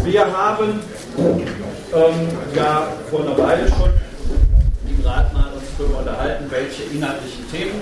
Wir haben ja vor einer Weile schon im Rat mal uns darüber unterhalten, welche inhaltlichen Themen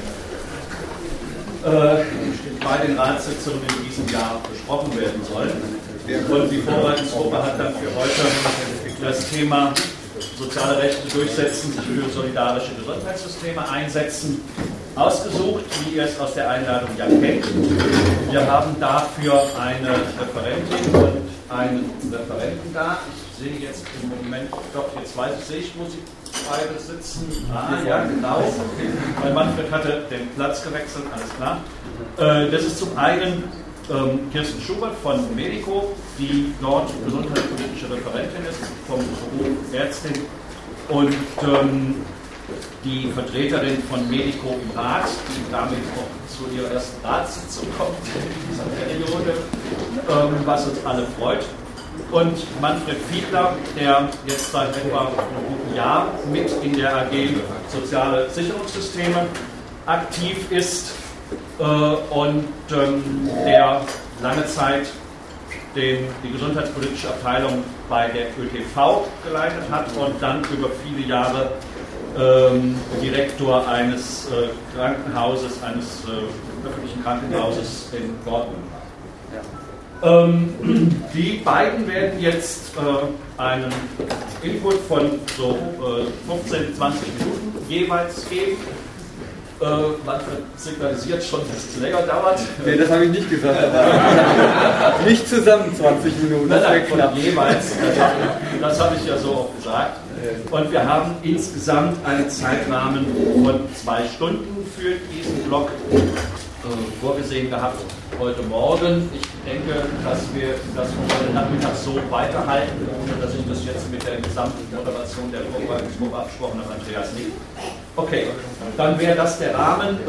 bei den Ratssitzungen in diesem Jahr besprochen werden sollen. Und die Vorbereitungsgruppe hat dann für heute das Thema soziale Rechte durchsetzen, sich für solidarische Gesundheitssysteme einsetzen, ausgesucht, wie ihr es aus der Einladung ja kennt. Wir haben dafür eine Referentin und einen Referenten da. Ich sehe jetzt im Moment, doch jetzt sehe ich, wo sie beide sitzen. Ja, genau. Weil Manfred hatte den Platz gewechselt, alles klar. Das ist zum einen Kirsten Schubert von Medico, die dort gesundheitspolitische Referentin ist, vom Beruf Ärztin, und die Vertreterin von Medico im Rat, die damit auch zu ihrer ersten Ratssitzung kommt in dieser Periode, was uns alle freut. Und Manfred Fiedler, der jetzt seit etwa einem guten Jahr mit in der AG Soziale Sicherungssysteme aktiv ist und der lange Zeit die gesundheitspolitische Abteilung bei der ÖTV geleitet hat und dann über viele Jahre Direktor eines Krankenhauses, eines öffentlichen Krankenhauses in Dortmund. Die beiden werden jetzt einen Input von so 15, 20 Minuten jeweils geben. Manfred signalisiert schon, dass es länger dauert. Nee, das habe ich nicht gesagt. Nicht zusammen 20 Minuten. Nein, jeweils. Das habe ich ja so auch gesagt. Und wir haben insgesamt einen Zeitrahmen von 2 Stunden für diesen Block vorgesehen gehabt heute Morgen. Ich denke, dass wir das heute Nachmittag so weiterhalten, ohne dass ich das jetzt mit der gesamten Moderation der Vorbereitungsgruppe abgesprochen habe, Andreas nicht. Okay, dann wäre das der Rahmen.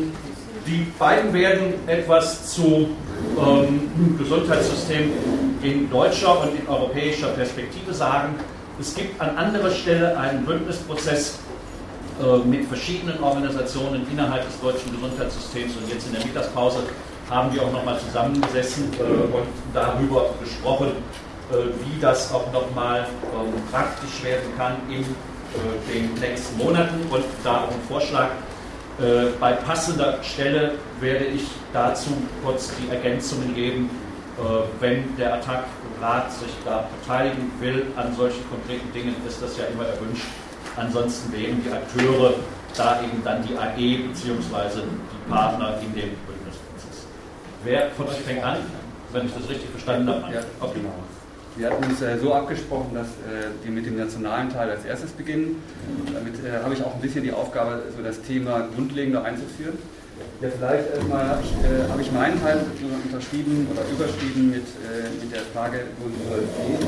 Die beiden werden etwas zu Gesundheitssystem in deutscher und in europäischer Perspektive sagen. Es gibt an anderer Stelle einen Bündnisprozess mit verschiedenen Organisationen innerhalb des deutschen Gesundheitssystems, und jetzt in der Mittagspause haben wir auch nochmal zusammengesessen und darüber gesprochen, wie das auch nochmal praktisch werden kann in den nächsten Monaten, und da auch ein Vorschlag. Bei passender Stelle werde ich dazu kurz die Ergänzungen geben, wenn der Attac-Rat sich da beteiligen will an solchen konkreten Dingen, ist das ja immer erwünscht. Ansonsten wären die Akteure da eben dann die AG bzw. die Partner in dem Bündnisprozess. Wer von euch fängt an, wenn ich das richtig verstanden habe? Ja, okay. Genau. Wir hatten uns so abgesprochen, dass wir mit dem nationalen Teil als erstes beginnen. Damit habe ich auch ein bisschen die Aufgabe, so das Thema grundlegender einzuführen. Ja, vielleicht erstmal habe ich meinen Teil unterschrieben oder überschrieben mit der Frage, wo es soll gehen.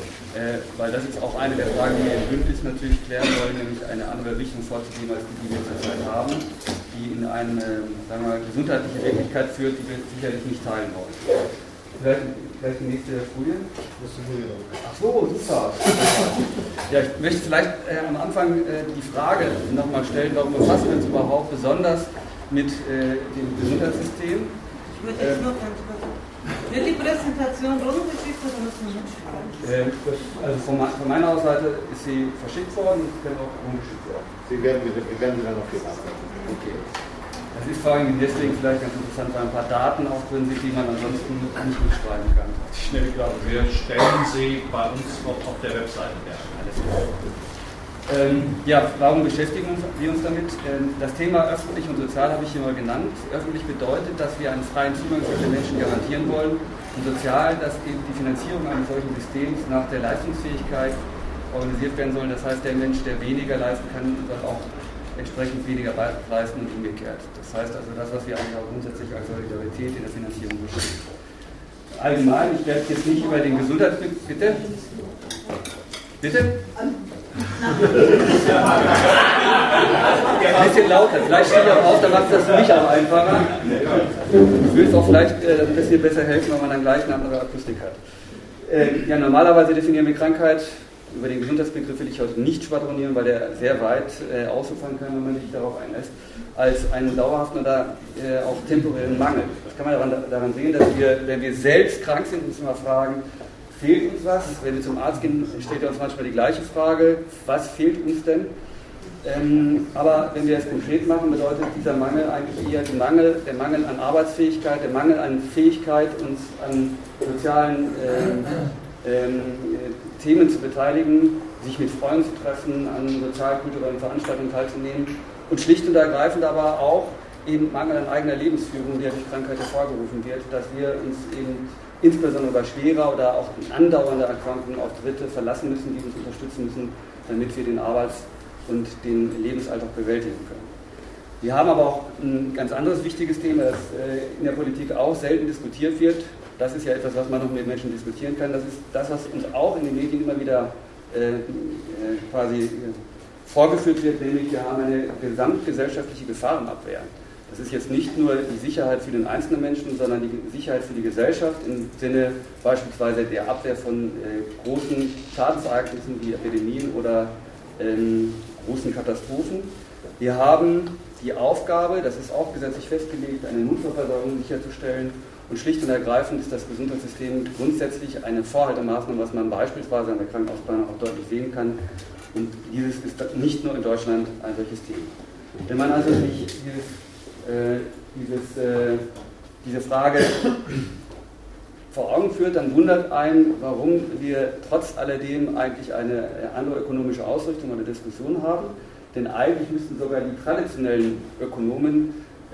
Weil das ist auch eine der Fragen, die wir im Bündnis natürlich klären wollen, nämlich eine andere Richtung vorzugeben, als die wir zurzeit haben, die in eine, sagen wir mal, gesundheitliche Wirklichkeit führt, die wir sicherlich nicht teilen wollen. Vielleicht die nächste Folie. Ach so, super. Ja, ich möchte vielleicht am Anfang die Frage nochmal stellen, warum befassen wir uns überhaupt besonders mit dem Gesundheitssystem? Ich würde jetzt nur ganz kurz. Wird die Präsentation rumgeschickt oder müssen wir mitschreiben? Also von meiner Seite ist sie verschickt worden und kann auch rumgeschickt werden. Wir werden sie dann noch viel abwarten. Okay. Das ist vor allem deswegen vielleicht ganz interessant, weil ein paar Daten auch drin sind, die man ansonsten nicht mitschreiben kann. Ich glaube, wir stellen sie bei uns auf der Webseite. Ja, warum beschäftigen wir uns damit? Das Thema öffentlich und sozial habe ich hier mal genannt. Öffentlich bedeutet, dass wir einen freien Zugang für den Menschen garantieren wollen, und sozial, dass eben die Finanzierung eines solchen Systems nach der Leistungsfähigkeit organisiert werden soll. Das heißt, der Mensch, der weniger leisten kann, soll auch entsprechend weniger leisten und umgekehrt. Das heißt also, das, was wir eigentlich auch grundsätzlich als Solidarität in der Finanzierung beschreiben. Allgemein, ich werde jetzt nicht über den Gesundheitsbegriff... Bitte? Bitte? Ein bisschen lauter, vielleicht stehe ich auch auf, dann macht das für mich auch einfacher. Ich will es auch vielleicht ein bisschen besser helfen, weil man dann gleich eine andere Akustik hat. Ja, normalerweise definieren wir Krankheit, über den Gesundheitsbegriff will ich heute nicht schwadronieren, weil der sehr weit ausufern kann, wenn man sich darauf einlässt, als einen dauerhaften oder auch temporären Mangel. Das kann man daran sehen, dass wir, wenn wir selbst krank sind, uns immer fragen, fehlt uns was? Wenn wir zum Arzt gehen, stellt er uns manchmal die gleiche Frage, was fehlt uns denn? Aber wenn wir es konkret machen, bedeutet dieser Mangel eigentlich eher der Mangel an Arbeitsfähigkeit, der Mangel an Fähigkeit, uns an sozialen Themen zu beteiligen, sich mit Freunden zu treffen, an sozialkulturellen Veranstaltungen teilzunehmen und schlicht und ergreifend aber auch eben Mangel an eigener Lebensführung, der durch Krankheit hervorgerufen wird, dass wir uns eben insbesondere bei schwerer oder auch andauernder Erkrankungen auf Dritte verlassen müssen, die uns unterstützen müssen, damit wir den Arbeits- und den Lebensalltag bewältigen können. Wir haben aber auch ein ganz anderes wichtiges Thema, das in der Politik auch selten diskutiert wird. Das ist ja etwas, was man noch mit Menschen diskutieren kann. Das ist das, was uns auch in den Medien immer wieder quasi vorgeführt wird, nämlich wir haben eine gesamtgesellschaftliche Gefahrenabwehr. Das ist jetzt nicht nur die Sicherheit für den einzelnen Menschen, sondern die Sicherheit für die Gesellschaft im Sinne beispielsweise der Abwehr von großen Schadensereignissen wie Epidemien oder großen Katastrophen. Wir haben die Aufgabe, das ist auch gesetzlich festgelegt, eine Notfallversorgung sicherzustellen und schlicht und ergreifend ist das Gesundheitssystem grundsätzlich eine Vorhaltemaßnahme, was man beispielsweise an der Krankenhausplanung auch deutlich sehen kann. Und dieses ist nicht nur in Deutschland ein solches Thema. Wenn man also sich diese Frage vor Augen führt, dann wundert einen, warum wir trotz alledem eigentlich eine andere ökonomische Ausrichtung oder Diskussion haben. Denn eigentlich müssten sogar die traditionellen Ökonomen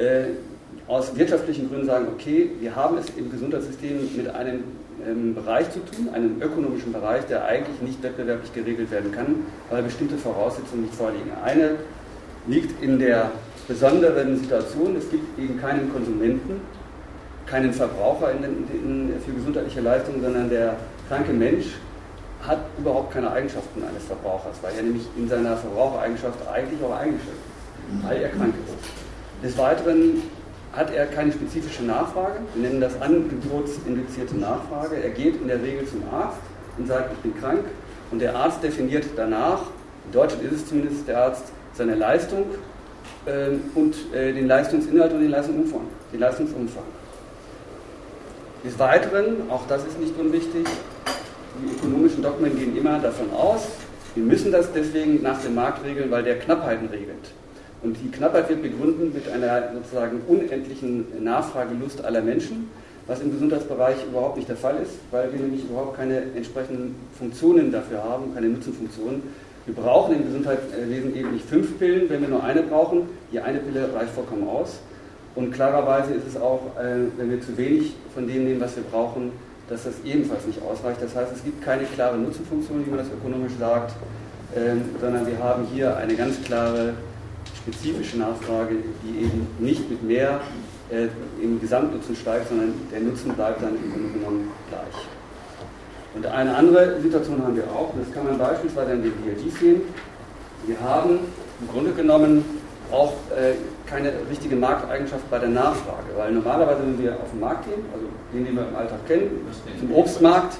aus wirtschaftlichen Gründen sagen, okay, wir haben es im Gesundheitssystem mit einem Bereich zu tun, einem ökonomischen Bereich, der eigentlich nicht wettbewerblich geregelt werden kann, weil bestimmte Voraussetzungen nicht vorliegen. Eine liegt in der besonderen Situation, es gibt eben keinen Konsumenten, keinen Verbraucher für gesundheitliche Leistungen, sondern der kranke Mensch hat überhaupt keine Eigenschaften eines Verbrauchers, weil er nämlich in seiner Verbrauchereigenschaft eigentlich auch eingeschränkt ist, weil er krank ist. Des Weiteren hat er keine spezifische Nachfrage, wir nennen das angebotsinduzierte Nachfrage. Er geht in der Regel zum Arzt und sagt, ich bin krank, und der Arzt definiert danach, in Deutschland ist es zumindest der Arzt, seine Leistung und den Leistungsinhalt und den Leistungsumfang. Des Weiteren, auch das ist nicht unwichtig, die ökonomischen Dogmen gehen immer davon aus, wir müssen das deswegen nach dem Markt regeln, weil der Knappheiten regelt. Und die Knappheit wird begründet mit einer sozusagen unendlichen Nachfragelust aller Menschen, was im Gesundheitsbereich überhaupt nicht der Fall ist, weil wir nämlich überhaupt keine entsprechenden Funktionen dafür haben, keine Nutzenfunktionen. Wir brauchen im Gesundheitswesen eben nicht 5 Pillen, wenn wir nur eine brauchen. Die eine Pille reicht vollkommen aus. Und klarerweise ist es auch, wenn wir zu wenig von dem nehmen, was wir brauchen, dass das ebenfalls nicht ausreicht. Das heißt, es gibt keine klare Nutzenfunktion, wie man das ökonomisch sagt, sondern wir haben hier eine ganz klare spezifische Nachfrage, die eben nicht mit mehr im Gesamtnutzen steigt, sondern der Nutzen bleibt dann im Grunde genommen gleich. Und eine andere Situation haben wir auch, das kann man beispielsweise an den DRG sehen. Wir haben im Grunde genommen auch keine richtige Markteigenschaft bei der Nachfrage, weil normalerweise, wenn wir auf den Markt gehen, also den wir im Alltag kennen, zum Obstmarkt,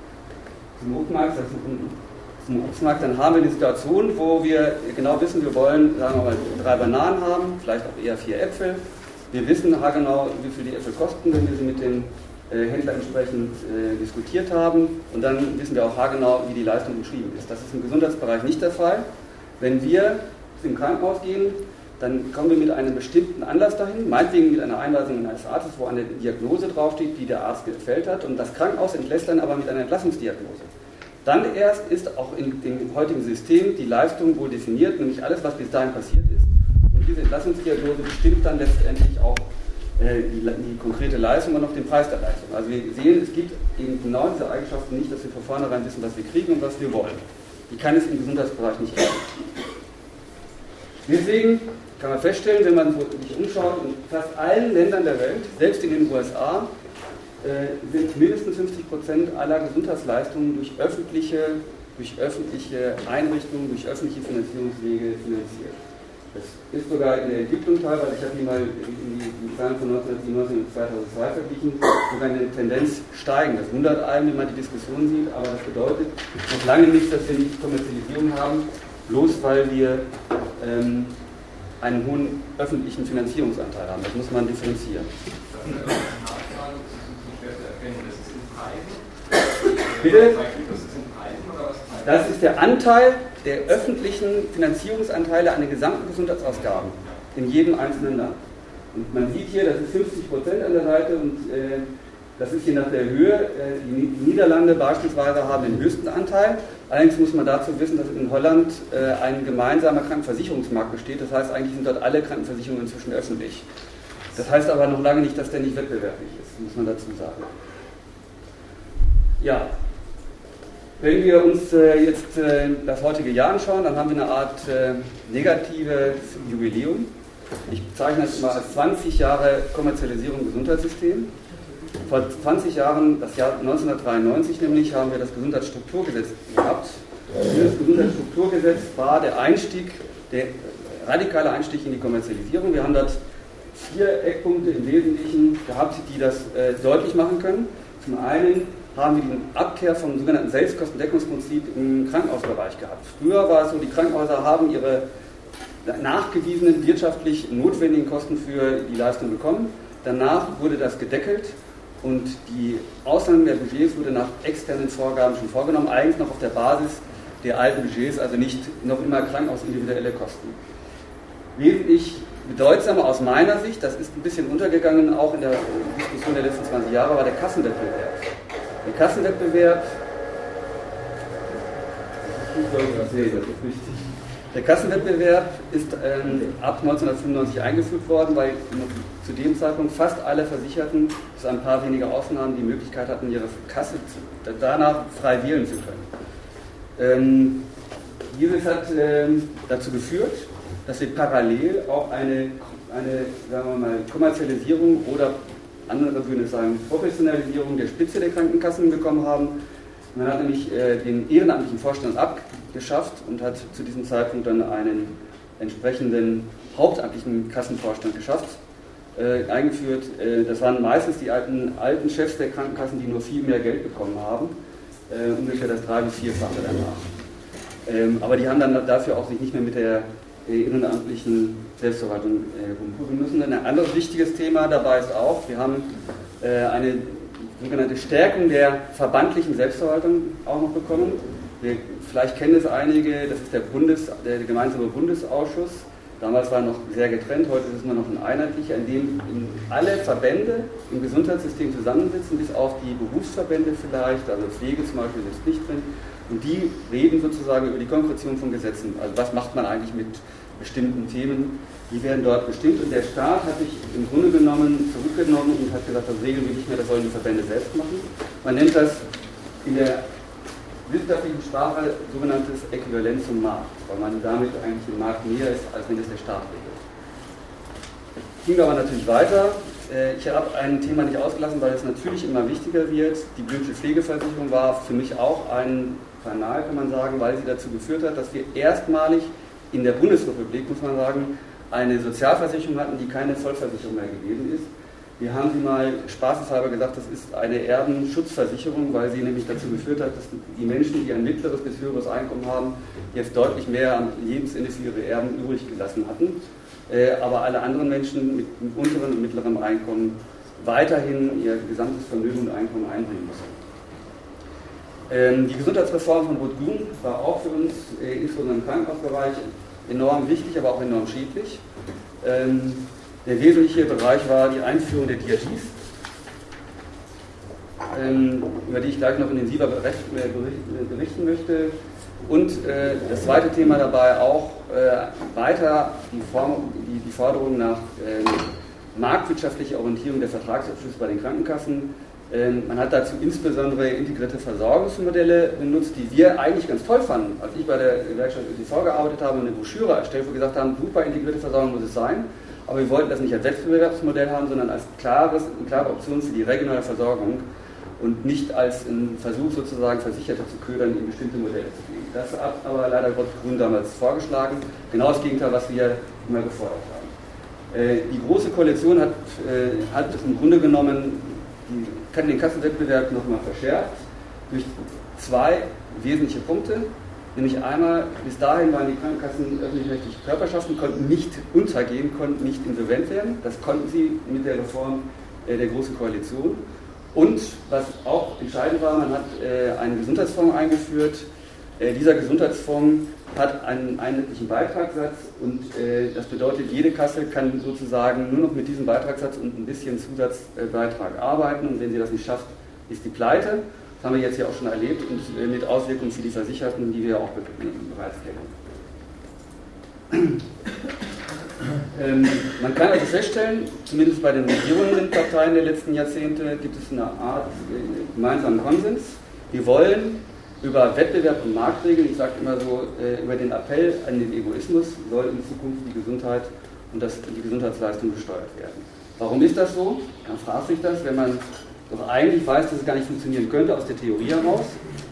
dann haben wir eine Situation, wo wir genau wissen, wir wollen, sagen wir mal, 3 Bananen haben, vielleicht auch eher 4 Äpfel. Wir wissen haargenau, wie viel die Äpfel kosten, wenn wir sie mit dem Händler entsprechend diskutiert haben, und dann wissen wir auch haargenau, wie die Leistung beschrieben ist. Das ist im Gesundheitsbereich nicht der Fall. Wenn wir im Krankenhaus gehen, dann kommen wir mit einem bestimmten Anlass dahin, meinetwegen mit einer Einweisung eines Arztes, wo eine Diagnose draufsteht, die der Arzt gefällt hat, und das Krankenhaus entlässt dann aber mit einer Entlassungsdiagnose. Dann erst ist auch in dem heutigen System die Leistung wohl definiert, nämlich alles, was bis dahin passiert ist. Und diese Entlassungsdiagnose bestimmt dann letztendlich auch die konkrete Leistung und auch den Preis der Leistung. Also wir sehen, es gibt eben genau diese Eigenschaften nicht, dass wir von vornherein wissen, was wir kriegen und was wir wollen. Die kann es im Gesundheitsbereich nicht geben. Deswegen kann man feststellen, wenn man sich umschaut, in fast allen Ländern der Welt, selbst in den USA, sind mindestens 50% aller Gesundheitsleistungen durch öffentliche Einrichtungen, durch öffentliche Finanzierungswege finanziert. Das ist sogar in der Entwicklung teilweise, ich habe hier mal die Zahlen von 1997 und 2002 verglichen, sogar eine Tendenz steigen. Das wundert einen, wenn man die Diskussion sieht, aber das bedeutet noch lange nicht, dass wir nicht Kommerzialisierung haben, bloß weil wir einen hohen öffentlichen Finanzierungsanteil haben. Das muss man differenzieren. Bitte? Das ist der Anteil der öffentlichen Finanzierungsanteile an den gesamten Gesundheitsausgaben in jedem einzelnen Land. Und man sieht hier, das ist 50% an der Seite und das ist je nach der Höhe. Die Niederlande beispielsweise haben den höchsten Anteil. Allerdings muss man dazu wissen, dass in Holland ein gemeinsamer Krankenversicherungsmarkt besteht. Das heißt, eigentlich sind dort alle Krankenversicherungen inzwischen öffentlich. Das heißt aber noch lange nicht, dass der nicht wettbewerblich ist, muss man dazu sagen. Ja, wenn wir uns jetzt das heutige Jahr anschauen, dann haben wir eine Art negatives Jubiläum. Ich bezeichne das immer als 20 Jahre Kommerzialisierung im Gesundheitssystem. Vor 20 Jahren, das Jahr 1993 nämlich, haben wir das Gesundheitsstrukturgesetz gehabt. Dieses Gesundheitsstrukturgesetz war der radikale Einstieg in die Kommerzialisierung. Wir haben dort 4 Eckpunkte im Wesentlichen gehabt, die das deutlich machen können. Zum einen haben wir die Abkehr vom sogenannten Selbstkostendeckungsprinzip im Krankenhausbereich gehabt. Früher war es so, die Krankenhäuser haben ihre nachgewiesenen wirtschaftlich notwendigen Kosten für die Leistung bekommen. Danach wurde das gedeckelt und die Auslandung der Budgets wurde nach externen Vorgaben schon vorgenommen, eigentlich noch auf der Basis der alten Budgets, also nicht noch immer krankenhausindividuelle Kosten. Wesentlich bedeutsamer aus meiner Sicht, das ist ein bisschen untergegangen, auch in der Diskussion der letzten 20 Jahre, war der Kassenwettbewerb. Der Kassenwettbewerb, der Kassenwettbewerb ist ab 1995 eingeführt worden, weil zu dem Zeitpunkt fast alle Versicherten, bis ein paar wenige Ausnahmen, die Möglichkeit hatten, ihre Kasse danach frei wählen zu können. Dieses hat dazu geführt, dass wir parallel auch eine sagen wir mal, Kommerzialisierung oder andere würden es sagen Professionalisierung der Spitze der Krankenkassen bekommen haben. Man hat nämlich den ehrenamtlichen Vorstand abgeschafft und hat zu diesem Zeitpunkt dann einen entsprechenden hauptamtlichen Kassenvorstand eingeführt. Das waren meistens die alten Chefs der Krankenkassen, die nur viel mehr Geld bekommen haben, ungefähr das 3- bis 4-fache danach. Aber die haben dann dafür auch sich nicht mehr mit der ehrenamtlichen Selbstverwaltung rumprüfen müssen. Ein anderes wichtiges Thema dabei ist auch, wir haben eine sogenannte Stärkung der verbandlichen Selbstverwaltung auch noch bekommen. Vielleicht kennen es einige, das ist der gemeinsame Bundesausschuss. Damals war er noch sehr getrennt, heute ist es nur noch ein einheitlicher, in dem alle Verbände im Gesundheitssystem zusammensitzen, bis auf die Berufsverbände vielleicht, also Pflege zum Beispiel ist nicht drin. Und die reden sozusagen über die Konkretion von Gesetzen. Also was macht man eigentlich mit bestimmten Themen? Die werden dort bestimmt. Und der Staat hat sich im Grunde genommen zurückgenommen und hat gesagt, das regeln wir nicht mehr, das sollen die Verbände selbst machen. Man nennt das in der wissenschaftlichen Sprache sogenanntes Äquivalent zum Markt, weil man damit eigentlich dem Markt näher ist, als wenn es der Staat regelt. Ging aber natürlich weiter. Ich habe ein Thema nicht ausgelassen, weil es natürlich immer wichtiger wird. Die Blümsche Pflegeversicherung war für mich auch ein Fanal, kann man sagen, weil sie dazu geführt hat, dass wir erstmalig in der Bundesrepublik, muss man sagen, eine Sozialversicherung hatten, die keine Vollversicherung mehr gewesen ist. Wir haben sie mal spaßeshalber gesagt, das ist eine Erbenschutzversicherung, weil sie nämlich dazu geführt hat, dass die Menschen, die ein mittleres bis höheres Einkommen haben, jetzt deutlich mehr am Lebensende für ihre Erben übrig gelassen hatten. Aber alle anderen Menschen mit unterem und mittlerem Einkommen weiterhin ihr gesamtes Vermögen und Einkommen einbringen müssen. Die Gesundheitsreform von Rot-Grün war auch für uns, insbesondere im Krankenhausbereich, enorm wichtig, aber auch enorm schädlich. Der wesentliche Bereich war die Einführung der DRGs, über die ich gleich noch intensiver berichten möchte. Und das zweite Thema dabei auch weiter die Forderung nach marktwirtschaftlicher Orientierung der Vertragsabschlüsse bei den Krankenkassen. Man hat dazu insbesondere integrierte Versorgungsmodelle benutzt, die wir eigentlich ganz toll fanden. Als ich bei der Gewerkschaft ÖTV gearbeitet habe und eine Broschüre erstellt, wo wir gesagt haben, super integrierte Versorgung muss es sein, aber wir wollten das nicht als Wettbewerbsmodell haben, sondern als klare Option für die regionale Versorgung und nicht als einen Versuch sozusagen Versicherte zu ködern, in bestimmte Modelle zu gehen. Das hat aber leider Rot-Grün damals vorgeschlagen, genau das Gegenteil, was wir immer gefordert haben. Die Große Koalition hat im Grunde genommen den Kassenwettbewerb nochmal verschärft durch 2 wesentliche Punkte. Nämlich einmal, bis dahin waren die Krankenkassen öffentlich-rechtliche Körperschaften, konnten nicht untergehen, konnten nicht insolvent werden. Das konnten sie mit der Reform der Großen Koalition. Und was auch entscheidend war, man hat einen Gesundheitsfonds eingeführt. Dieser Gesundheitsfonds hat einen einheitlichen Beitragssatz und das bedeutet, jede Kasse kann sozusagen nur noch mit diesem Beitragssatz und ein bisschen Zusatzbeitrag arbeiten und wenn sie das nicht schafft, ist die pleite. Das haben wir jetzt ja auch schon erlebt und mit Auswirkungen für die Versicherten, die wir auch bereits kennen. Man kann also feststellen, zumindest bei den regierenden Parteien der letzten Jahrzehnte gibt es eine Art gemeinsamen Konsens. Wir wollen über Wettbewerb und Marktregeln, ich sage immer so, über den Appell an den Egoismus, soll in Zukunft die Gesundheit und die Gesundheitsleistung besteuert werden. Warum ist das so? Man fragt sich das, wenn man doch eigentlich weiß, dass es gar nicht funktionieren könnte, aus der Theorie heraus.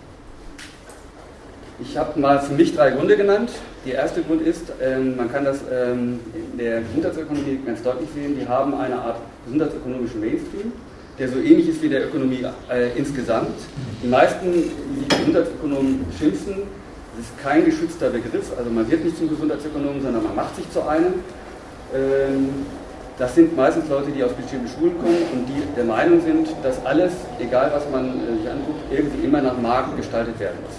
Ich habe mal für mich 3 Gründe genannt. Der erste Grund ist, man kann das in der Gesundheitsökonomie ganz deutlich sehen, wir haben eine Art gesundheitsökonomischen Mainstream, der so ähnlich ist wie der Ökonomie insgesamt. Die meisten, die Gesundheitsökonomen schimpfen, das ist kein geschützter Begriff, also man wird nicht zum Gesundheitsökonomen, sondern man macht sich zu einem. Das sind meistens Leute, die aus bestimmten Schulen kommen und die der Meinung sind, dass alles, egal was man sich anguckt, irgendwie immer nach Markt gestaltet werden muss.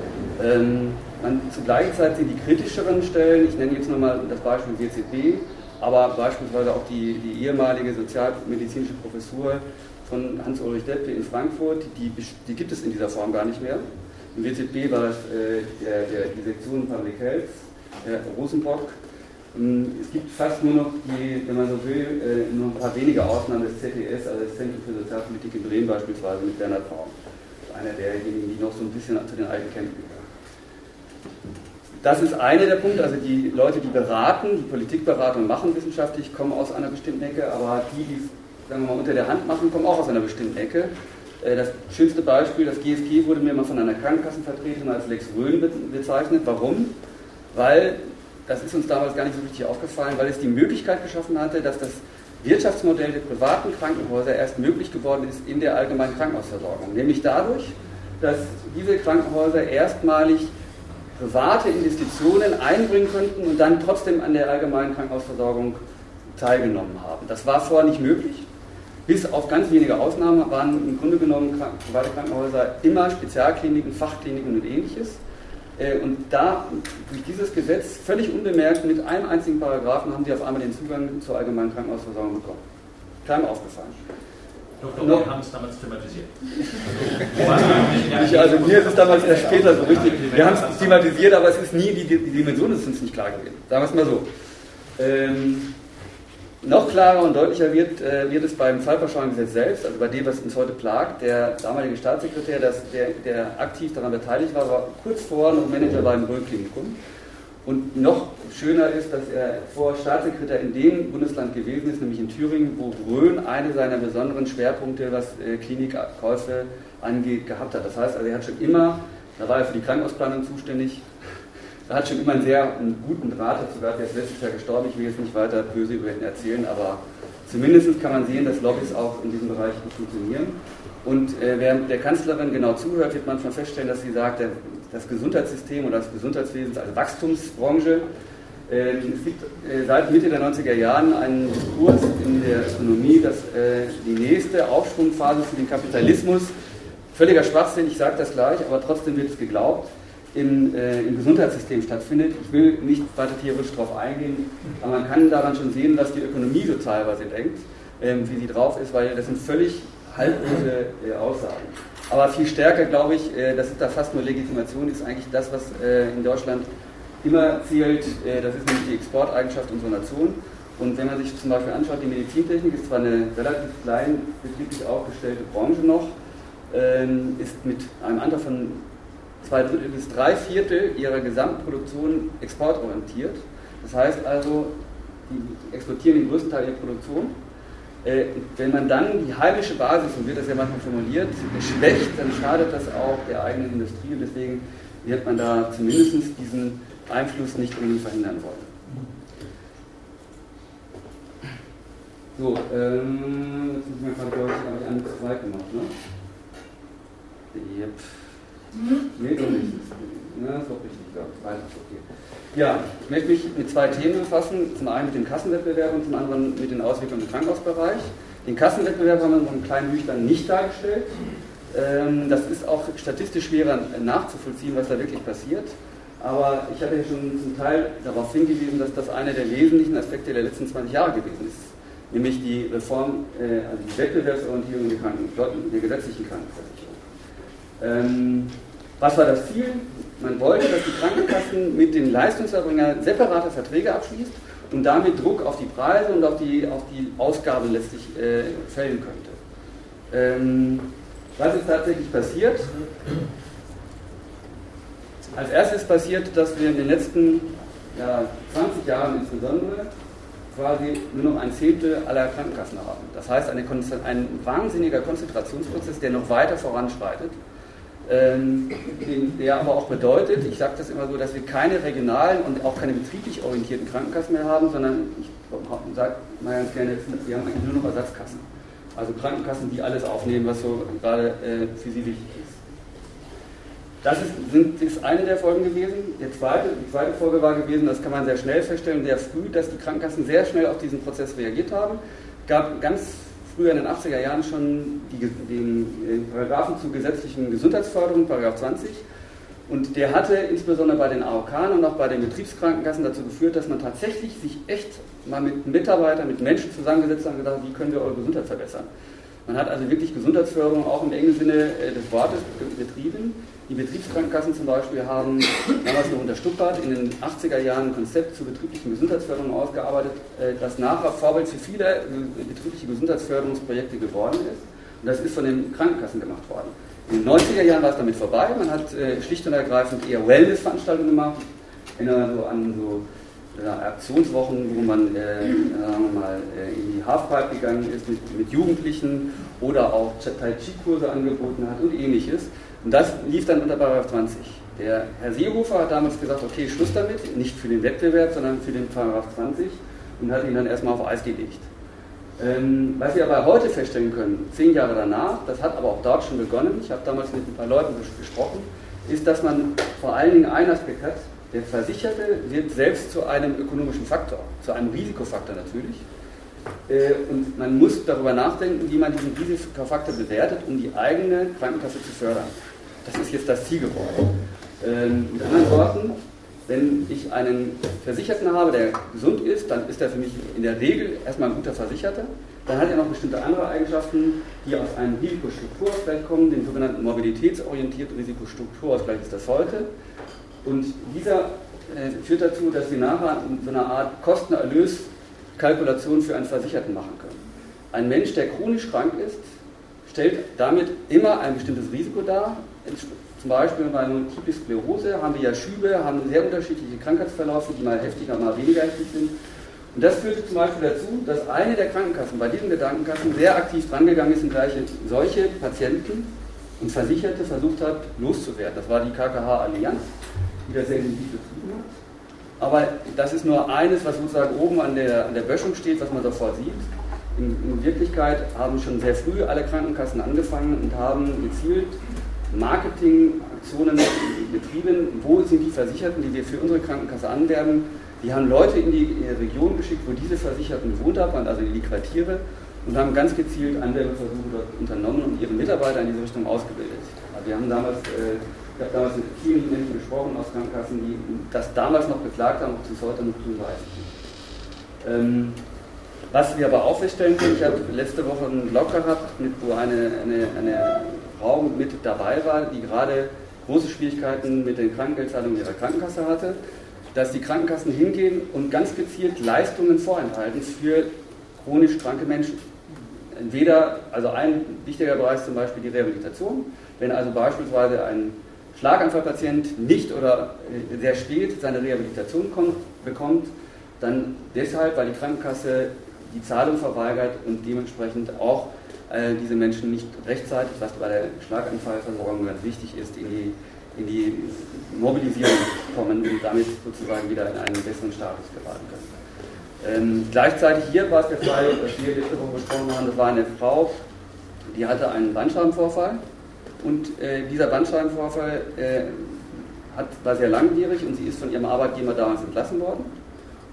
Zur gleichen Zeit sind die kritischeren Stellen, ich nenne jetzt nochmal das Beispiel WZB, aber beispielsweise auch die ehemalige sozialmedizinische Professur von Hans-Ulrich Deppe in Frankfurt, die gibt es in dieser Form gar nicht mehr. Im WZB war das die Sektion Public Health, Rosenbrock. Es gibt fast nur noch wenn man so will, nur ein paar wenige Ausnahmen des ZDS, also das Zentrum für Sozialpolitik in Bremen beispielsweise mit Bernhard Braun. Einer derjenigen, die noch so ein bisschen zu den alten Kämpfen gehören. Das ist einer der Punkte, also die Leute, die beraten, die Politikberater machen wissenschaftlich, kommen aus einer bestimmten Ecke, aber die sagen wir mal, unter der Hand machen, kommen auch aus einer bestimmten Ecke. Das schönste Beispiel, das GFG wurde mir mal von einer Krankenkassenvertreterin als Lex Röhn bezeichnet. Warum? Weil, das ist uns damals gar nicht so richtig aufgefallen, weil es die Möglichkeit geschaffen hatte, dass das Wirtschaftsmodell der privaten Krankenhäuser erst möglich geworden ist in der allgemeinen Krankenhausversorgung. Nämlich dadurch, dass diese Krankenhäuser erstmalig private Investitionen einbringen könnten und dann trotzdem an der allgemeinen Krankenhausversorgung teilgenommen haben. Das war vorher nicht möglich. Bis auf ganz wenige Ausnahmen waren im Grunde genommen private Krankenhäuser immer Spezialkliniken, Fachkliniken und Ähnliches. Und da, durch dieses Gesetz, völlig unbemerkt, mit einem einzigen Paragraphen, haben sie auf einmal den Zugang zur allgemeinen Krankenhausversorgung bekommen. Keinem aufgefallen. Dr. Wir haben es damals thematisiert. Also mir ist es damals erst später so richtig. Wir haben es thematisiert, aber es ist nie, die Dimension ist uns nicht klar gewesen. Sagen wir es mal so. Noch klarer und deutlicher wird es beim Fallpauschalgesetz selbst, also bei dem, was uns heute plagt. Der damalige Staatssekretär, der aktiv daran beteiligt war kurz vorher noch Manager beim Röhl-Klinikum. Und noch schöner ist, dass er vorher Staatssekretär in dem Bundesland gewesen ist, nämlich in Thüringen, wo Röhn eine seiner besonderen Schwerpunkte, was Klinikkäufe angeht, gehabt hat. Das heißt, also er hat schon immer, da war er für die Krankenhausplanung zuständig, er hat schon immer einen guten Draht dazu gehabt. Er ist letztes Jahr gestorben, ich will jetzt nicht weiter böse über ihn erzählen, aber zumindest kann man sehen, dass Lobbys auch in diesem Bereich gut funktionieren. Und während der Kanzlerin genau zuhört, wird man schon feststellen, dass sie sagt, das Gesundheitssystem oder das Gesundheitswesen als Wachstumsbranche. Es gibt seit Mitte der 90er Jahren einen Diskurs in der Ökonomie, dass die nächste Aufschwungphase für den Kapitalismus, völliger Schwachsinn, ich sage das gleich, aber trotzdem wird es geglaubt, im Gesundheitssystem stattfindet. Ich will nicht weiter theoretisch darauf eingehen, aber man kann daran schon sehen, dass die Ökonomie so teilweise denkt, wie sie drauf ist, weil das sind völlig haltlose Aussagen. Aber viel stärker, glaube ich, das ist da fast nur Legitimation, ist eigentlich das, was in Deutschland immer zählt, das ist nämlich die Exporteigenschaft unserer Nation. Und wenn man sich zum Beispiel anschaut, die Medizintechnik ist zwar eine relativ klein betrieblich aufgestellte Branche noch, ist mit einem Anteil von 2/3 bis 3/4 ihrer gesamten Produktion exportorientiert. Das heißt also, die exportieren den größten Teil ihrer Produktion. Wenn man dann die heimische Basis, und wird das ja manchmal formuliert, schwächt, dann schadet das auch der eigenen Industrie und deswegen wird man da zumindest diesen Einfluss nicht irgendwie verhindern wollen. So, jetzt müssen wir gerade, glaube ich, eine zwei gemacht, ne? Yep. Nee, doch nicht. Ja, ist doch richtig, ja. Okay. Ja, ich möchte mich mit zwei Themen befassen. Zum einen mit dem Kassenwettbewerb und zum anderen mit den Auswirkungen im Krankenhausbereich. Den Kassenwettbewerb haben wir in unserem kleinen Büchlein nicht dargestellt. Das ist auch statistisch schwerer nachzuvollziehen, was da wirklich passiert. Aber ich hatte ja schon zum Teil darauf hingewiesen, dass das einer der wesentlichen Aspekte der letzten 20 Jahre gewesen ist. Nämlich die Reform, also die Wettbewerbsorientierung der gesetzlichen Krankenversicherung. Was war das Ziel? Man wollte, dass die Krankenkassen mit den Leistungserbringern separate Verträge abschließt und damit Druck auf die Preise und auf die Ausgaben letztlich fällen könnte. Was ist tatsächlich passiert? Als erstes passiert, dass wir in den letzten 20 Jahren insbesondere quasi nur noch 1/10 aller Krankenkassen haben. Das heißt, ein wahnsinniger Konzentrationsprozess, der noch weiter voranschreitet, der aber auch bedeutet, ich sage das immer so, dass wir keine regionalen und auch keine betrieblich orientierten Krankenkassen mehr haben, sondern ich sage mal ganz gerne, wir haben eigentlich nur noch Ersatzkassen. Also Krankenkassen, die alles aufnehmen, was so gerade für sie wichtig ist. Das ist eine der Folgen gewesen. Die zweite Folge war gewesen, das kann man sehr schnell feststellen, sehr früh, dass die Krankenkassen sehr schnell auf diesen Prozess reagiert haben. Es gab ganz früher in den 80er Jahren schon den Paragraphen zur gesetzlichen Gesundheitsförderung, Paragraph 20. Und der hatte insbesondere bei den AOK und auch bei den Betriebskrankenkassen dazu geführt, dass man tatsächlich sich echt mal mit Mitarbeitern, mit Menschen zusammengesetzt hat und gesagt hat, wie können wir eure Gesundheit verbessern. Man hat also wirklich Gesundheitsförderung auch im engen Sinne des Wortes betrieben. Die Betriebskrankenkassen zum Beispiel haben damals noch unter Stuttgart in den 80er Jahren ein Konzept zur betrieblichen Gesundheitsförderung ausgearbeitet, das nachher Vorbild für viele betriebliche Gesundheitsförderungsprojekte geworden ist. Und das ist von den Krankenkassen gemacht worden. In den 90er Jahren war es damit vorbei. Man hat schlicht und ergreifend eher Wellness-Veranstaltungen gemacht. Ich erinnere so an Aktionswochen, wo man in die Halfpipe gegangen ist mit Jugendlichen oder auch Tai Chi-Kurse angeboten hat und ähnliches. Und das lief dann unter § 20. Der Herr Seehofer hat damals gesagt, okay, Schluss damit, nicht für den Wettbewerb, sondern für den § 20 und hat ihn dann erstmal auf Eis gelegt. Was wir aber heute feststellen können, 10 Jahre danach, das hat aber auch dort schon begonnen, ich habe damals mit ein paar Leuten gesprochen, ist, dass man vor allen Dingen einen Aspekt hat, der Versicherte wird selbst zu einem ökonomischen Faktor, zu einem Risikofaktor natürlich. Und man muss darüber nachdenken, wie man diesen Risikofaktor bewertet, um die eigene Krankenkasse zu fördern. Das ist jetzt das Ziel geworden. Mit anderen Worten, wenn ich einen Versicherten habe, der gesund ist, dann ist er für mich in der Regel erstmal ein guter Versicherter. Dann hat er noch bestimmte andere Eigenschaften, die aus einem Risikostrukturausgleich kommen, den sogenannten mobilitätsorientierten Risikostrukturausgleich ist das heute. Und dieser führt dazu, dass wir nachher so eine Art Kosten-Erlös-Kalkulation für einen Versicherten machen können. Ein Mensch, der chronisch krank ist, stellt damit immer ein bestimmtes Risiko dar. Zum Beispiel bei Multiple Sklerose haben wir ja Schübe, haben sehr unterschiedliche Krankheitsverläufe, die mal heftiger, mal weniger heftig sind. Und das führte zum Beispiel dazu, dass eine der Krankenkassen bei diesen Gedankenkassen sehr aktiv drangegangen ist und gleich solche Patienten und Versicherte versucht hat, loszuwerden. Das war die KKH Allianz, die das sehr intensiv betrieben hat. Aber das ist nur eines, was sozusagen oben an der Böschung steht, was man sofort sieht. In Wirklichkeit haben schon sehr früh alle Krankenkassen angefangen und haben gezielt Marketingaktionen betrieben. Wo sind die Versicherten, die wir für unsere Krankenkasse anwerben? Die haben Leute in die Region geschickt, wo diese Versicherten gewohnt haben, also in die Quartiere, und haben ganz gezielt Anwerbeversuche dort unternommen und ihre Mitarbeiter in diese Richtung ausgebildet. Also wir haben damals, ich habe damals mit vielen Menschen gesprochen aus Krankenkassen, die das damals noch beklagt haben, ob sie es heute noch tun, weiß ich nicht. Was wir aber auch feststellen können, ich habe letzte Woche einen Blog gehabt, wo eine Frau mit dabei war, die gerade große Schwierigkeiten mit den Krankengeldzahlungen ihrer Krankenkasse hatte, dass die Krankenkassen hingehen und ganz gezielt Leistungen vorenthalten für chronisch kranke Menschen. Entweder, also ein wichtiger Bereich ist zum Beispiel die Rehabilitation. Wenn also beispielsweise ein Schlaganfallpatient nicht oder sehr spät seine Rehabilitation bekommt, dann deshalb, weil die Krankenkasse die Zahlung verweigert und dementsprechend auch diese Menschen nicht rechtzeitig, was bei der Schlaganfallversorgung ganz wichtig ist, in die Mobilisierung kommen und damit sozusagen wieder in einen besseren Status geraten können. Gleichzeitig hier war es der Fall, was wir letzte Woche besprochen haben, das war eine Frau, die hatte einen Bandscheibenvorfall und dieser Bandscheibenvorfall war sehr langwierig und sie ist von ihrem Arbeitgeber damals entlassen worden.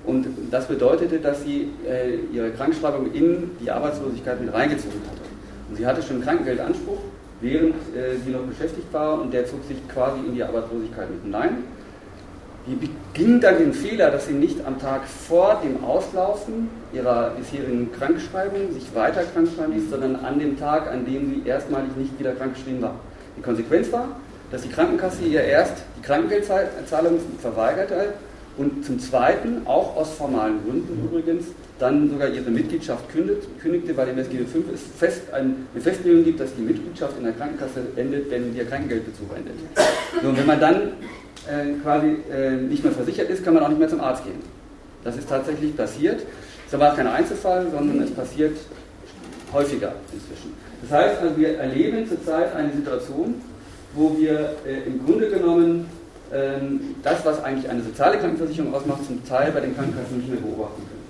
Und das bedeutete, dass sie ihre Krankschreibung in die Arbeitslosigkeit mit reingezogen hatte. Und sie hatte schon Krankengeldanspruch, während sie noch beschäftigt war, und der zog sich quasi in die Arbeitslosigkeit mit hinein. Die beging dann den Fehler, dass sie nicht am Tag vor dem Auslaufen ihrer bisherigen Krankschreibung sich weiter krankschreiben ließ, sondern an dem Tag, an dem sie erstmalig nicht wieder krankgeschrieben war. Die Konsequenz war, dass die Krankenkasse ihr erst die Krankengeldzahlung verweigert hat und zum Zweiten, auch aus formalen Gründen übrigens, dann sogar ihre Mitgliedschaft kündigte, weil im SGB V es eine Festlegung gibt, dass die Mitgliedschaft in der Krankenkasse endet, wenn der Krankengeldbezug endet. So, und wenn man dann quasi nicht mehr versichert ist, kann man auch nicht mehr zum Arzt gehen. Das ist tatsächlich passiert. Es ist aber kein Einzelfall, sondern es passiert häufiger inzwischen. Das heißt, also wir erleben zurzeit eine Situation, wo wir im Grunde genommen das, was eigentlich eine soziale Krankenversicherung ausmacht, zum Teil bei den Krankenkassen nicht mehr beobachten können.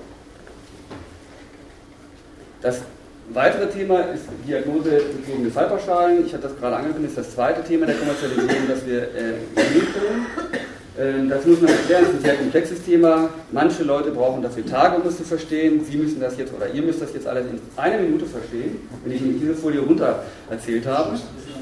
Das weitere Thema ist diagnosebezogene Fallpauschalen. Ich hatte das gerade angekündigt, das ist das zweite Thema der Kommerzialisierung, das wir sehen können. Das muss man erklären, das ist ein sehr komplexes Thema. Manche Leute brauchen dafür Tage, um das zu verstehen. Sie müssen das jetzt, oder ihr müsst das jetzt alles in einer Minute verstehen, wenn ich Ihnen diese Folie runter erzählt habe.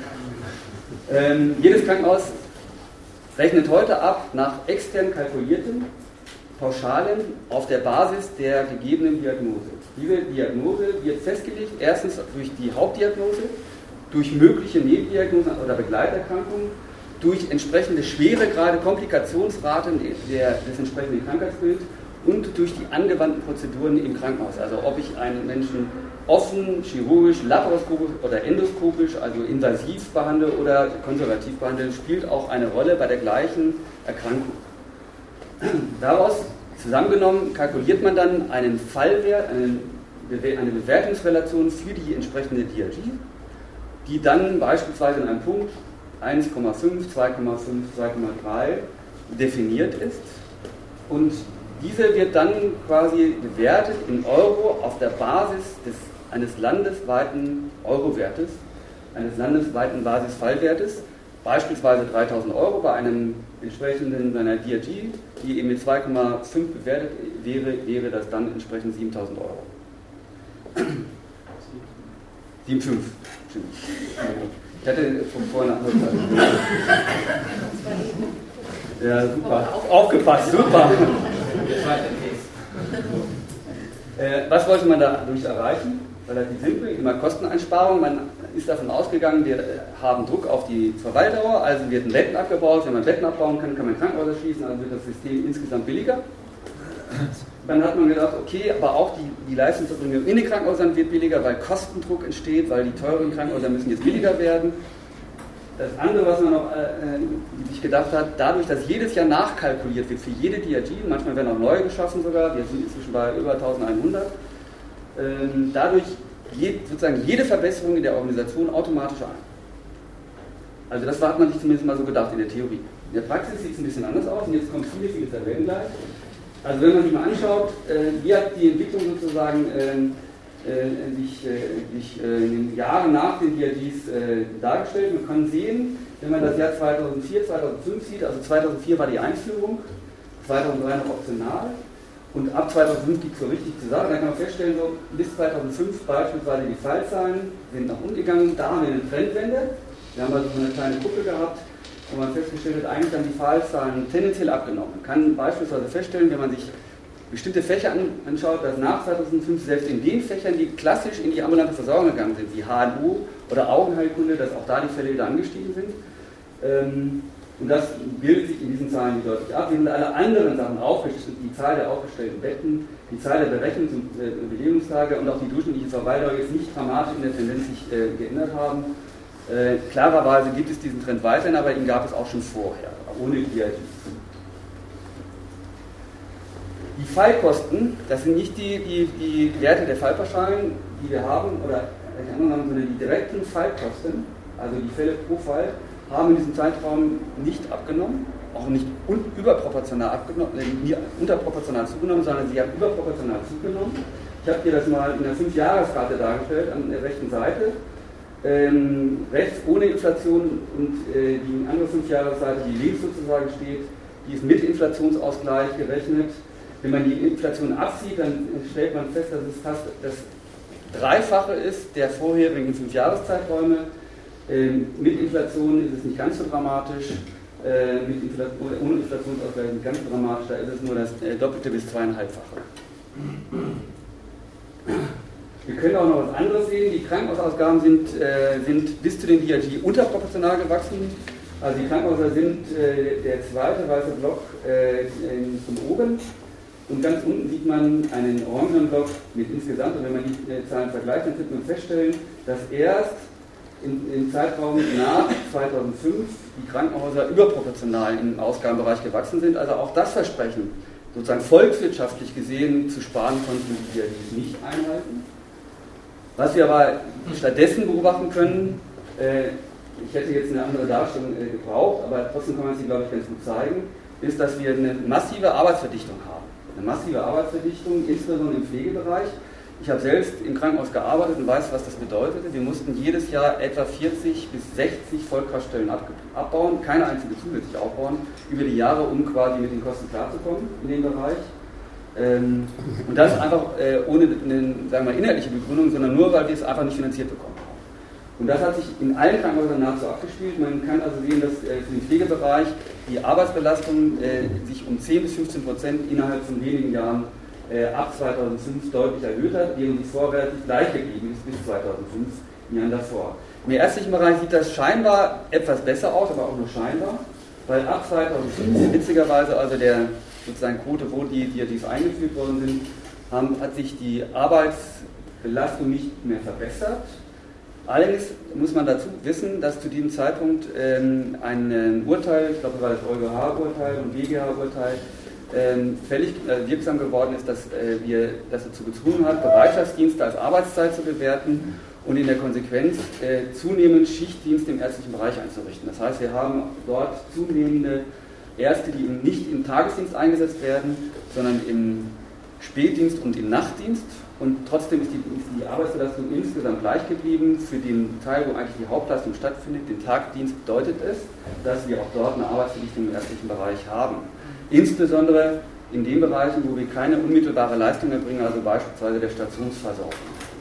Jedes Krankenhaus rechnet heute ab nach extern kalkulierten Pauschalen auf der Basis der gegebenen Diagnose. Diese Diagnose wird festgelegt, erstens durch die Hauptdiagnose, durch mögliche Nebendiagnosen oder Begleiterkrankungen, durch entsprechende Schweregrade, Komplikationsraten des entsprechenden Krankheitsbilds und durch die angewandten Prozeduren im Krankenhaus. Also ob ich einen Menschen offen, chirurgisch, laparoskopisch oder endoskopisch, also invasiv behandle oder konservativ behandle, spielt auch eine Rolle bei der gleichen Erkrankung. Daraus zusammengenommen kalkuliert man dann einen Fallwert, eine Bewertungsrelation für die entsprechende DRG, die dann beispielsweise in einem Punkt 1,5, 2,5, 2,3 definiert ist. Und diese wird dann quasi bewertet in Euro auf der Basis eines landesweiten Eurowertes, eines landesweiten Basisfallwertes, beispielsweise 3.000 Euro bei einem entsprechenden einer DRG, die eben mit 2,5 bewertet wäre das dann entsprechend 7.000 Euro. 7,5. Ich hatte vorhin eine andere Zahl. Ja, super. Aufgepasst, super. Was wollte man dadurch erreichen? Relativ simpel, immer Kosteneinsparung. Man ist davon ausgegangen, wir haben Druck auf die Verweildauer, also werden Betten abgebaut. Wenn man Betten abbauen kann, kann man Krankenhäuser schließen, also wird das System insgesamt billiger. Dann hat man gedacht, okay, aber auch die Leistungserbringung in den Krankenhäusern wird billiger, weil Kostendruck entsteht, weil die teuren Krankenhäuser müssen jetzt billiger werden. Das andere, was man noch sich gedacht hat, dadurch, dass jedes Jahr nachkalkuliert wird für jede DRG, manchmal werden auch neue geschaffen sogar, wir sind inzwischen bei über 1100, dadurch geht sozusagen jede Verbesserung in der Organisation automatisch ein. Also das hat man sich zumindest mal so gedacht in der Theorie. In der Praxis sieht es ein bisschen anders aus und jetzt kommen viele Tabellen gleich. Also wenn man sich mal anschaut, wie hat die Entwicklung sozusagen sich in den Jahren nach den DRGs dargestellt. Man kann sehen, wenn man das Jahr 2004, 2005 sieht, also 2004 war die Einführung, 2003 noch optional und ab 2005 geht es so richtig zur Sache. Dann kann man feststellen, so bis 2005 beispielsweise die Fallzahlen sind nach unten gegangen, da haben wir eine Trendwende. Wir haben also so eine kleine Kuppel gehabt, wo man festgestellt hat, eigentlich haben die Fallzahlen tendenziell abgenommen. Man kann beispielsweise feststellen, wenn man sich bestimmte Fächer anschaut, dass nach 2005 selbst in den Fächern, die klassisch in die ambulante Versorgung gegangen sind, wie HNO oder Augenheilkunde, dass auch da die Fälle wieder angestiegen sind. Und das bildet sich in diesen Zahlen deutlich ab. Wir sind alle anderen Sachen aufgestellt, die Zahl der aufgestellten Betten, die Zahl der Berechnungs- und Belegungstage und auch die durchschnittliche Verweildauer jetzt nicht dramatisch in der Tendenz sich geändert haben. Klarerweise gibt es diesen Trend weiterhin, aber ihn gab es auch schon vorher, ohne DRG. Die Fallkosten, das sind nicht die Werte der Fallpauschalen, die wir haben, oder sondern die direkten Fallkosten, also die Fälle pro Fall, haben in diesem Zeitraum nicht abgenommen, auch nicht überproportional abgenommen, unterproportional zugenommen, sondern sie haben überproportional zugenommen. Ich habe dir das mal in der 5-Jahreskarte dargestellt, an der rechten Seite. Rechts ohne Inflation und die andere 5-Jahresseite, die links sozusagen steht, die ist mit Inflationsausgleich gerechnet. Wenn man die Inflation abzieht, dann stellt man fest, dass es fast das Dreifache ist der vorherigen 5 Jahreszeiträume. Mit Inflation ist es nicht ganz so dramatisch, ohne Inflationsausgleich nicht ganz so dramatisch, da ist es nur das Doppelte bis 2,5-fache. Wir können auch noch was anderes sehen. Die Krankenhausausgaben sind bis zu den DRG unterproportional gewachsen. Also die Krankenhäuser sind der zweite weiße Block von oben. Und ganz unten sieht man einen orangenen Block mit insgesamt. Und wenn man die Zahlen vergleicht, dann wird man feststellen, dass erst im Zeitraum nach 2005 die Krankenhäuser überproportional im Ausgabenbereich gewachsen sind. Also auch das Versprechen, sozusagen volkswirtschaftlich gesehen zu sparen, konnten wir dies nicht einhalten. Was wir aber stattdessen beobachten können, ich hätte jetzt eine andere Darstellung gebraucht, aber trotzdem kann man sie, glaube ich, ganz gut zeigen, ist, dass wir eine massive Arbeitsverdichtung haben. Eine massive Arbeitsverdichtung, insbesondere im Pflegebereich. Ich habe selbst im Krankenhaus gearbeitet und weiß, was das bedeutete. Wir mussten jedes Jahr etwa 40 bis 60 Vollkraftstellen abbauen, keine einzige zusätzlich aufbauen, über die Jahre, um quasi mit den Kosten klarzukommen in dem Bereich. Und das einfach ohne eine, sagen wir mal, inhaltliche Begründung, sondern nur, weil wir es einfach nicht finanziert bekommen haben. Und das hat sich in allen Krankenhäusern nahezu abgespielt. Man kann also sehen, dass für den Pflegebereich die Arbeitsbelastung sich um 10 bis 15% innerhalb von wenigen Jahren ab 2005 deutlich erhöht hat, während die vorwärts gleich geblieben ist bis 2005, im Jahr davor. Im ärztlichen Bereich sieht das scheinbar etwas besser aus, aber auch nur scheinbar, weil ab 2005, witzigerweise also der sozusagen Quote, wo die DRGs eingeführt worden sind, hat sich die Arbeitsbelastung nicht mehr verbessert. Allerdings muss man dazu wissen, dass zu diesem Zeitpunkt ein Urteil, ich glaube, das war das EuGH-Urteil und BGH-Urteil, völlig wirksam geworden ist, dass dazu gezwungen hat, Bereitschaftsdienste als Arbeitszeit zu bewerten und in der Konsequenz zunehmend Schichtdienste im ärztlichen Bereich einzurichten. Das heißt, wir haben dort zunehmende Ärzte, die nicht im Tagesdienst eingesetzt werden, sondern im Spätdienst und im Nachtdienst. Und trotzdem ist die Arbeitsbelastung insgesamt gleich geblieben. Für den Teil, wo eigentlich die Hauptleistung stattfindet, den Tagdienst, bedeutet es, dass wir auch dort eine Arbeitsverdichtung im ärztlichen Bereich haben. Insbesondere in den Bereichen, wo wir keine unmittelbare Leistung erbringen, also beispielsweise der Stationsversorgung.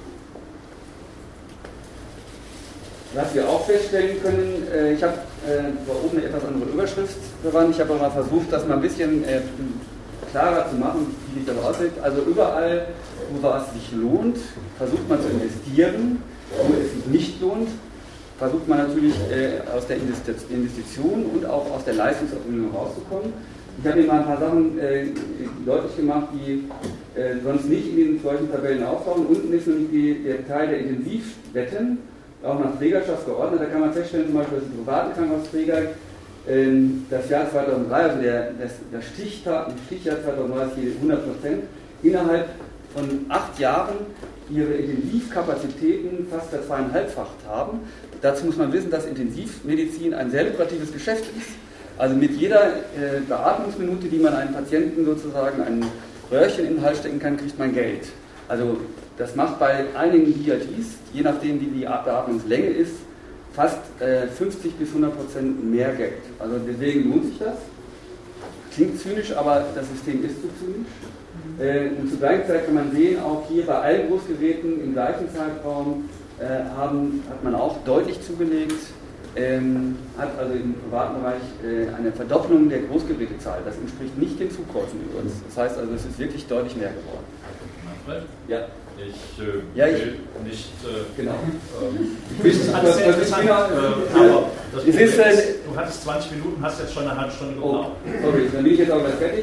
Was wir auch feststellen können, ich habe da oben eine etwas andere Überschrift verwandt, ich habe aber mal versucht, das mal ein bisschen klarer zu machen, wie sich das auswirkt. Also überall, wo es sich lohnt, versucht man zu investieren, wo es sich nicht lohnt, versucht man natürlich aus der Investition und auch aus der Leistungserbringung rauszukommen. Ich habe Ihnen mal ein paar Sachen deutlich gemacht, die sonst nicht in den solchen Tabellen auftauchen. Unten ist nämlich der Teil der Intensivbetten, auch nach Trägerschaft geordnet. Da kann man feststellen, zum Beispiel, dass die privaten Krankenhausträger das Jahr 2003, also das Stichjahr 2003 ist hier 100%, innerhalb von 8 Jahren ihre Intensivkapazitäten fast verzweieinhalbfacht haben. Dazu muss man wissen, dass Intensivmedizin ein sehr lukratives Geschäft ist. Also mit jeder Beatmungsminute, die man einem Patienten sozusagen ein Röhrchen in den Hals stecken kann, kriegt man Geld. Also das macht bei einigen DRGs, je nachdem wie die Beatmungslänge ist, fast 50 bis 100% mehr Geld. Also deswegen lohnt sich das. Klingt zynisch, aber das System ist so zynisch. Und zur gleichen Zeit kann man sehen, auch hier bei allen Großgeräten im gleichen Zeitraum hat man auch deutlich zugelegt, hat also im privaten Bereich eine Verdopplung der Großgerätezahl. Das entspricht nicht den Zukäufen übrigens. Das heißt also, es ist wirklich deutlich mehr geworden. Manfred? Ja. Ich will nicht. Genau. Das ist alles sehr interessant. Aber das Problem ist, du hattest 20 Minuten, hast jetzt schon eine halbe Stunde gebraucht. Okay, dann bin ich jetzt auch gleich fertig.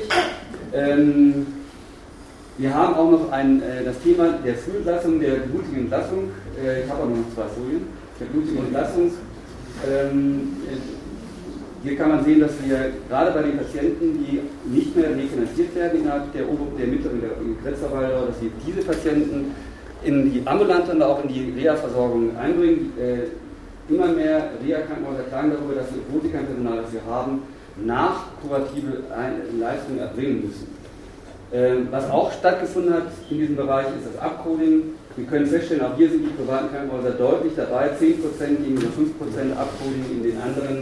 Wir haben auch noch das Thema der Frühentlassung, der blutigen Entlassung. Ich habe auch noch 2 Folien. Der blutigen Entlassung. Hier kann man sehen, dass wir gerade bei den Patienten, die nicht mehr refinanziert werden innerhalb der mittleren Grenzverwalter, dass wir diese Patienten in die ambulante und auch in die Reha-Versorgung einbringen. Immer mehr Reha-Krankenhäuser klagen darüber, dass wir obwohl sie kein Personal dafür haben, kurative Leistungen erbringen müssen. Was auch stattgefunden hat in diesem Bereich ist das Upcoding. Wir können feststellen, auch hier sind die privaten Krankenhäuser deutlich dabei, 10% gegenüber 5% Upcoding in den anderen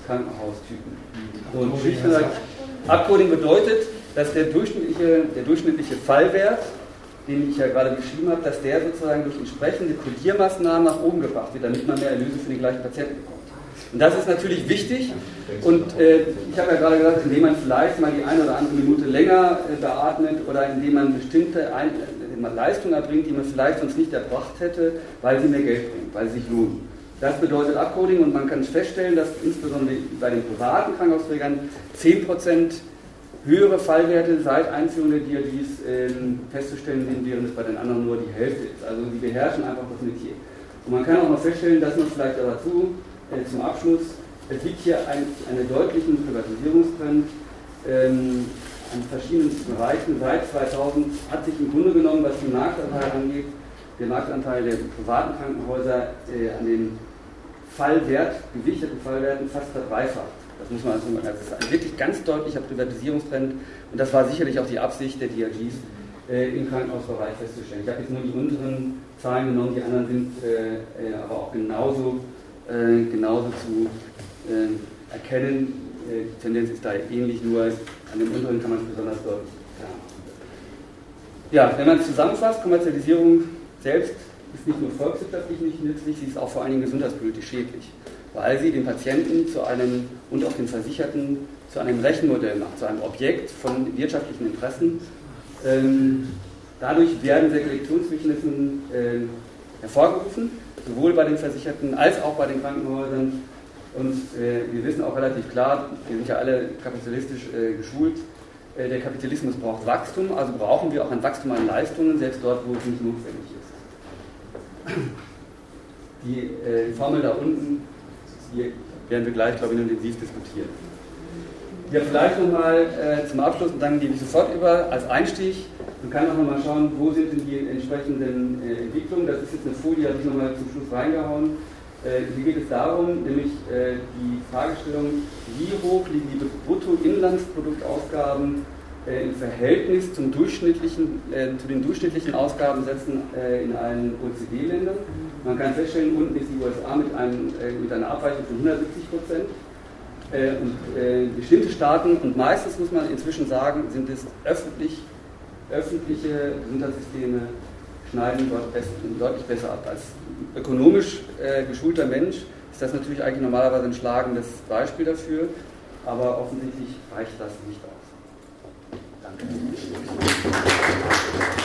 Krankenhaustypen. Und schlicht gesagt, Upcoding bedeutet, dass der durchschnittliche Fallwert, den ich ja gerade beschrieben habe, dass der sozusagen durch entsprechende Kodiermaßnahmen nach oben gebracht wird, damit man mehr Erlöse für den gleichen Patienten bekommt. Und das ist natürlich wichtig. Und ich habe ja gerade gesagt, indem man vielleicht mal die eine oder andere Minute länger beatmet oder indem man bestimmte Leistungen erbringt, die man vielleicht sonst nicht erbracht hätte, weil sie mehr Geld bringen, weil sie sich lohnen. Das bedeutet Upcoding und man kann feststellen, dass insbesondere bei den privaten Krankenhausträgern 10% höhere Fallwerte seit Einführung der DRGs festzustellen sind, während es bei den anderen nur die Hälfte ist. Also sie beherrschen einfach das Metier. Und man kann auch noch feststellen, dass man vielleicht dazu zum Abschluss, es gibt hier einen deutlichen Privatisierungstrend an verschiedenen Bereichen. Seit 2000 hat sich im Grunde genommen, was den Marktanteil angeht, der Marktanteil der privaten Krankenhäuser an den gewichteten Fallwerten fast verdreifacht. Das muss man also sagen. Das ist ein wirklich ganz deutlicher Privatisierungstrend und das war sicherlich auch die Absicht der DRGs im Krankenhausbereich festzustellen. Ich habe jetzt nur die unteren Zahlen genommen, die anderen sind aber auch genauso zu erkennen. Die Tendenz ist da ähnlich, nur an dem unteren kann man es besonders deutlich klar machen. Ja, wenn man es zusammenfasst, Kommerzialisierung selbst ist nicht nur volkswirtschaftlich nicht nützlich, sie ist auch vor allen Dingen gesundheitspolitisch schädlich, weil sie den Patienten und auch den Versicherten zu einem Rechenmodell macht, zu einem Objekt von wirtschaftlichen Interessen. Dadurch werden Selektionsmechanismen hervorgerufen, sowohl bei den Versicherten als auch bei den Krankenhäusern. Und wir wissen auch relativ klar, wir sind ja alle kapitalistisch geschult, der Kapitalismus braucht Wachstum, also brauchen wir auch ein Wachstum an Leistungen, selbst dort, wo es nicht notwendig ist. Die Formel da unten, die werden wir gleich, glaube ich, intensiv diskutieren. Ja, vielleicht nochmal zum Abschluss und dann gebe ich sofort über als Einstieg. Man kann auch nochmal schauen, wo sind denn die entsprechenden Entwicklungen. Das ist jetzt eine Folie, die habe ich nochmal zum Schluss reingehauen. Hier geht es darum, nämlich die Fragestellung, wie hoch liegen die Bruttoinlandsproduktausgaben im Verhältnis zu den durchschnittlichen Ausgabensätzen in allen OECD-Ländern. Man kann feststellen, unten ist die USA mit einer Abweichung von 170%. Und bestimmte Staaten, und meistens muss man inzwischen sagen, sind es öffentliche Gesundheitssysteme, schneiden dort deutlich besser ab. Als ökonomisch geschulter Mensch ist das natürlich eigentlich normalerweise ein schlagendes Beispiel dafür, aber offensichtlich reicht das nicht aus. Danke.